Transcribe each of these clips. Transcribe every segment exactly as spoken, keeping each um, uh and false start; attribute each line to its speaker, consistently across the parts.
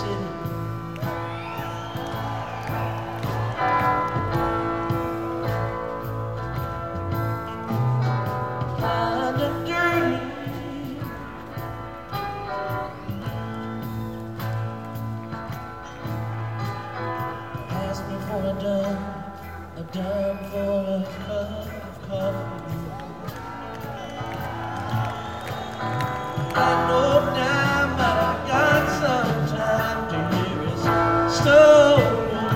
Speaker 1: city. Find a dream. Ask me for a dime, a dime for a cup of coffee. I know now, but I got some time to hear his story.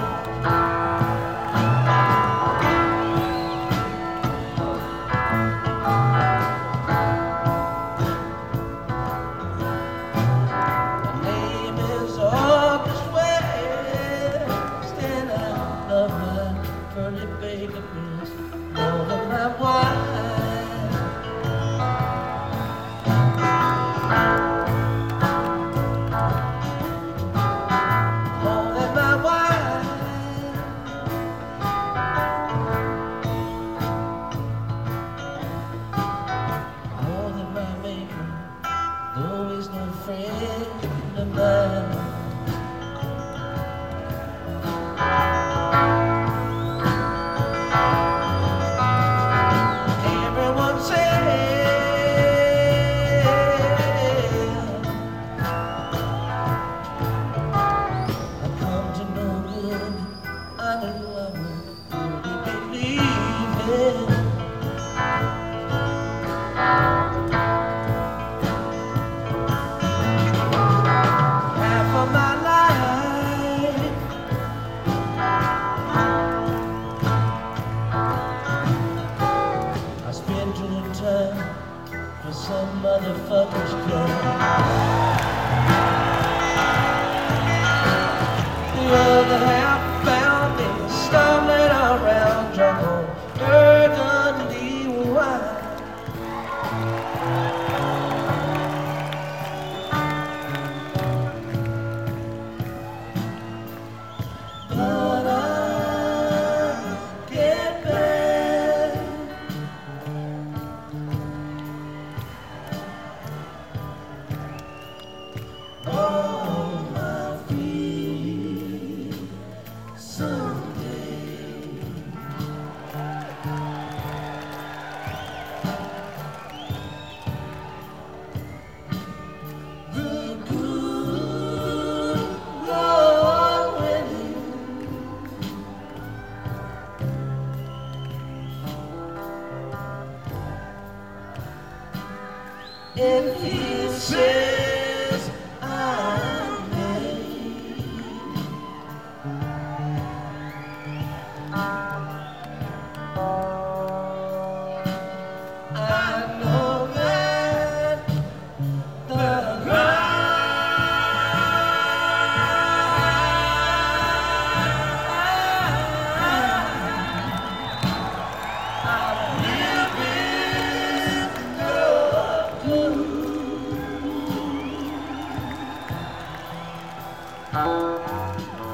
Speaker 1: My name is August West, and I love my pretty baby Miss more than my wife. Though he's no friend of mine. Everyone says I come to no good. I knew I would really believe it. For some motherfucker's club. The other half found me stumbling around drunk on burgundy wine. But I get back. On my feet someday. The good Lord willing, if He says Oh,